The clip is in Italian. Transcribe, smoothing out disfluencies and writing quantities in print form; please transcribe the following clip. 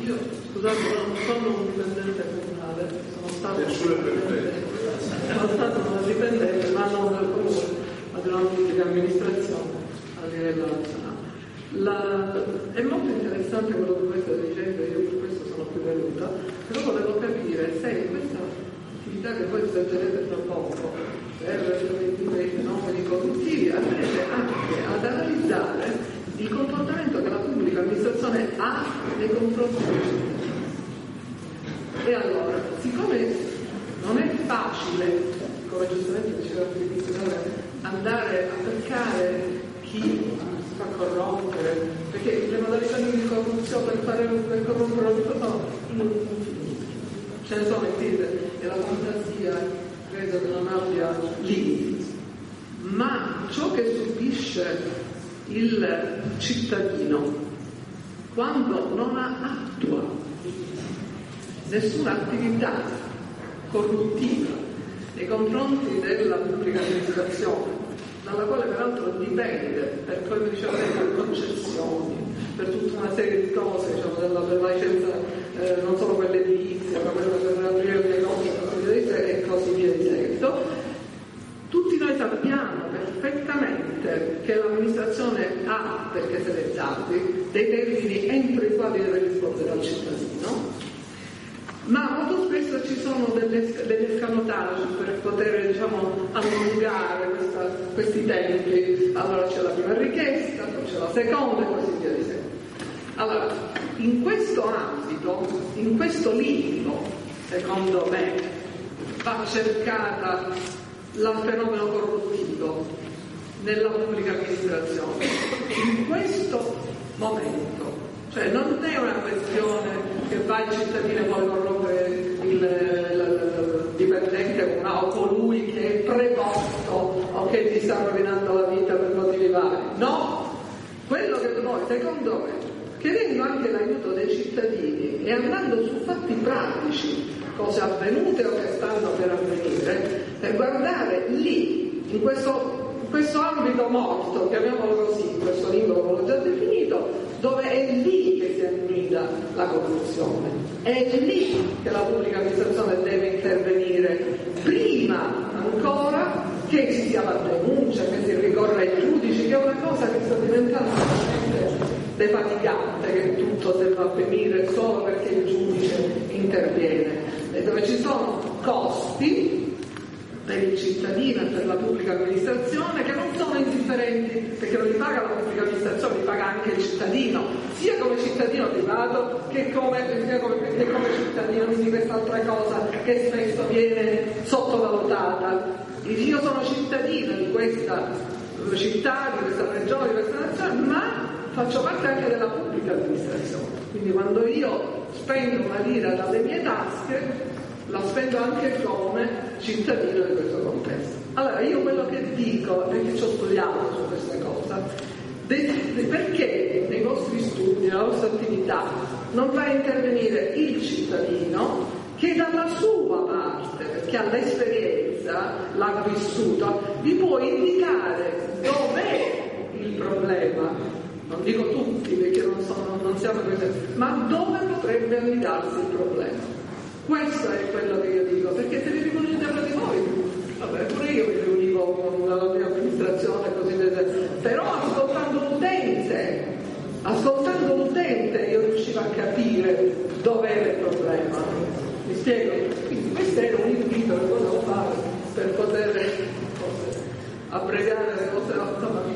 Io, scusate, non sono un dipendente comunale, sono stato una dipendente, ma non del comune, ma di una pubblica amministrazione a livello nazionale. È molto interessante quello che voi state dicendo, io per questo sono qui venuta, però volevo capire se in questa attività che voi svolgerete tra poco per i fenomeni corruttivi andrete anche ad analizzare il comportamento che la pubblica amministrazione ha nei confronti dei cittadini. E allora, siccome non è facile, come giustamente diceva all'inizio, andare a cercare chi si fa corrompere, perché le modalità di corruzione per corrompere sono infinite. Ce ne sono infinite e la fantasia credo che non abbia limiti. Ma ciò che subisce il cittadino quando non attua nessuna attività corruttiva nei confronti della pubblica amministrazione, dalla quale peraltro dipende, per come diceva lei, per concessioni, per tutta una serie di cose, diciamo, per la licenza, non solo quelle edilizia, ma quelle per aprire le negozi e così via di seguito. Tutti noi sappiamo perfettamente che l'amministrazione ha, perché se ne dati, dei termini entro i quali deve rispondere al cittadino, ma molto spesso ci sono degli escamotage per poter, diciamo, allungare questi tempi. Allora c'è la prima richiesta, poi c'è la seconda e così via di seguito. Allora, in questo ambito, in questo limbo, secondo me, va cercata il fenomeno corruttivo nella pubblica amministrazione in questo momento, cioè non è una questione che va il cittadino e vuole corrompere il dipendente o colui che è preposto o che gli sta rovinando la vita per motivi vari. No, quello che noi, secondo me, chiedendo anche l'aiuto dei cittadini e andando su fatti pratici, cose avvenute o che stanno per avvenire, per guardare lì, in questo ambito morto, chiamiamolo così, in questo limbo come l'ho già definito, dove è lì che si annida la corruzione, è lì che la pubblica amministrazione deve intervenire, prima ancora che ci sia la denuncia, che si ricorra ai giudici, che è una cosa che sta diventando veramente defatigante, che tutto debba avvenire solo perché il giudice interviene, e dove ci sono costi per il cittadino e per la pubblica amministrazione che non sono indifferenti, perché non li paga la pubblica amministrazione, li paga anche il cittadino, sia come cittadino privato che come cittadino di quest'altra cosa che spesso viene sottovalutata. Io sono cittadino di questa città, di questa regione, di questa nazione, ma faccio parte anche della pubblica amministrazione, quindi quando io spendo una lira dalle mie tasche la spendo anche come cittadino di questo contesto. Allora io quello che dico, perché ci ho studiato su questa cosa, perché nei vostri studi, nella vostra attività non fa intervenire il cittadino che dalla sua parte, perché ha l'esperienza, l'ha vissuto, vi può indicare dov'è il problema. Non dico tutti perché non siamo così, ma dove potrebbe annidarsi il problema. Questo è quello che io dico, perché se vi riunite tra di voi, vabbè, pure io mi riunivo con la mia amministrazione e così via, però ascoltando l'utente io riuscivo a capire dov'era il problema. Mi spiego? Quindi questo era un invito che volevo fare per poter abbreviare le cose, insomma,